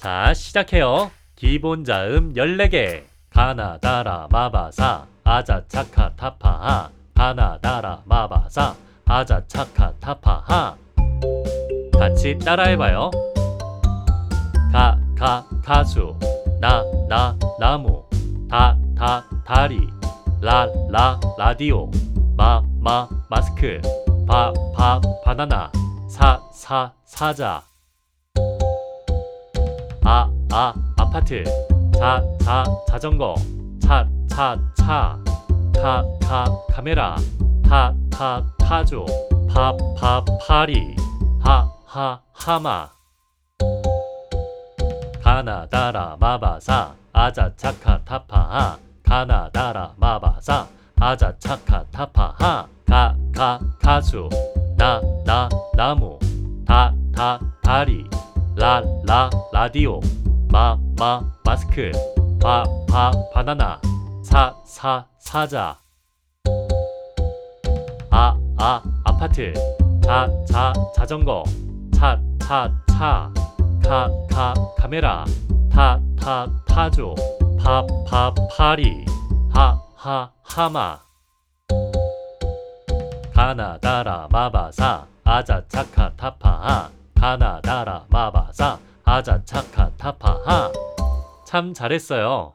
자, 시작해요. 기본 자음 14개. 가나다라 마바사 아자차카 타파하. 가나다라 마바사 아자차카 타파하. 같이 따라해봐요. 가수 나무 다리 라디오 마스크 바나나 사자 아파트 자전거 차 카메라 타조 파리 하마 가나다라 마바사 아자차카 타파하. 가나다라 마바사 아자차카 타파하. 가수 나무 다리 라디오 마스크 바나나 사자 아파트 자전거 차 카메라 타조 파리 하마 가나다라 마바사 아자차카 타파하. 가나다라 마바사 아자차카 타파하. 참 잘했어요.